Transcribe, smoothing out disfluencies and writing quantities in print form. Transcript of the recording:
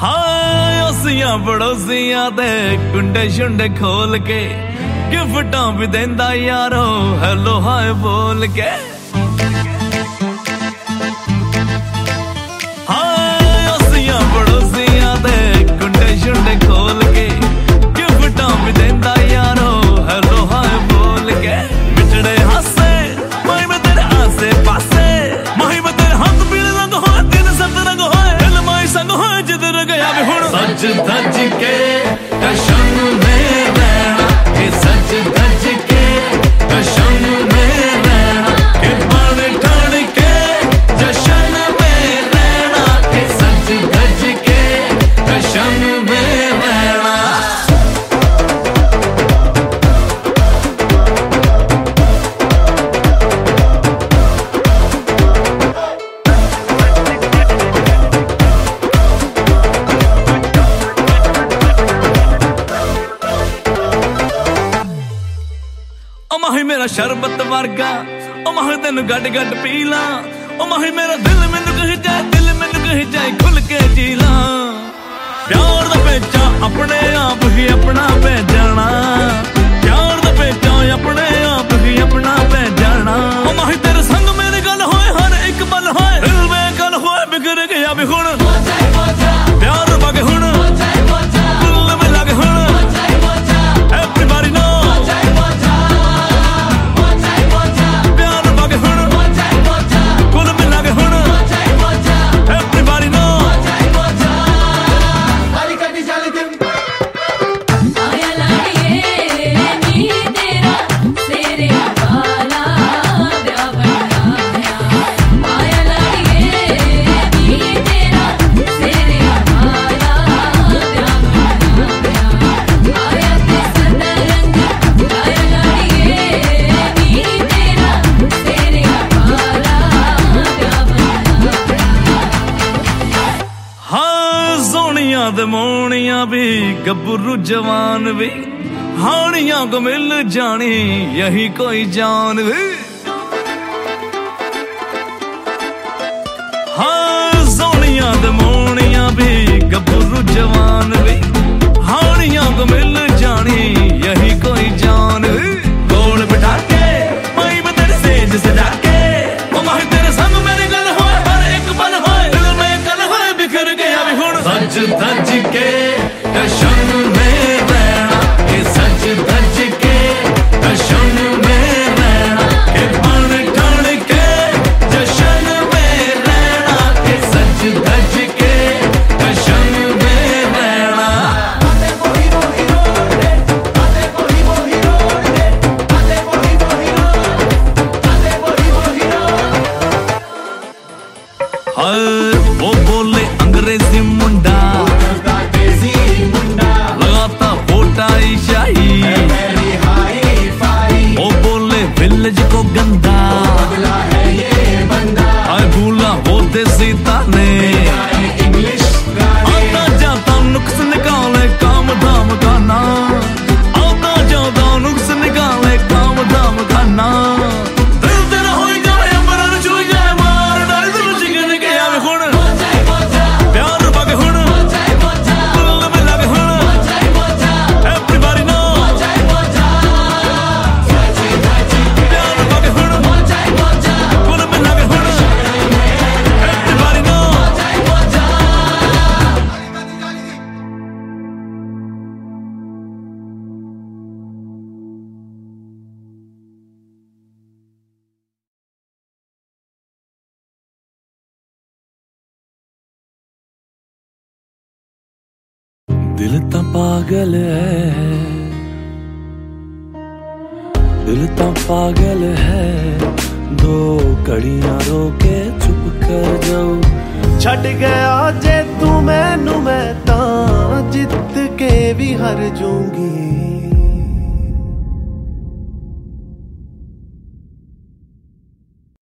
हाय उसियां पड़ोसियां दे कुंडे शुंडे खोल के गिफ्टां भी देंदा यारो हेलो हाय बोल के। हाय उसियां पड़ोसियां दे कुंडे शुंडे खोल के गिफ्टां भी देंदा यारो हेलो हाय बोल के। मिठड़े हासे माही में तेरे आसे पासे, माही में तेरे हाथ पीले रंग होए तीन सत रंग होए, दिल माही संग होए जिधर गया भी हुण। सज धज के कशम में रहना, ये सज धज के कशम में रहना, ये बन ठन के जशन में रहना, ये सज धज के कशम में रहना। माही मेरा शरबत वर्गा, ओ माही तेन गड गड पीला, ओ माही मेरा दिल मैनू कही जाए, दिल मैनू कही जाए खुल के जीला। प्यार दा पेचा अपने आप ही अपना पै जाना, प्यार दा पेचा अपने आप ही अपना पै जाना। ओ माही तेरे संग मेरी गल होए हर एक पल होए, दिल में गल होए बिखर गया भी हुण। प्यार बगे हुण दिल में लगे हुण, एवरीबॉडी नो मोनिया भी गब्बरू जवान भी, हानिया को मिल जानी यही कोई जान भी। हाँ सोनिया दे मोनिया भी गब्बरू जवान भी, हानिया को मिल जानी यही कोई जान भी। गोल बिठा के मई में तेरे सेज सजा के, ओ माही तेरे संग मेरी गल होए हर एक पल होए, दिल में कल होए बिखर गया भी हुण। सज धज के कशम में रहना, ये सज धज के कशम में रहना, ये बन ठन के जशन में रहना, ये सज धज के कशम में रहना। हाय वो बोले अंग्रेजी मुंडा, लगाता बोटाई शाही, वो बोले विलेज को गंदा, आए भूला वो देसी ताने, आता जाता नुक्स निकाले काम धाम खाना, आता जाता नुक्स निकाले काम धाम खाना। दिल तेरा हो जाए अमरन छू जाए, मार डाल दिल चिकन गया भी हुण। प्यार बगे हुण दिल में लगे हुण, एवरीबॉडी नो प्यार बगे हुण दिल में लगे हुण, एवरीबॉडी नो। दिल ता पागल है, दिल ता पागल है, दो घड़ियां रोके चुप कर जाऊं। छड़ गया जे तू मैनू मैं तां जित के भी हार जाऊंगी।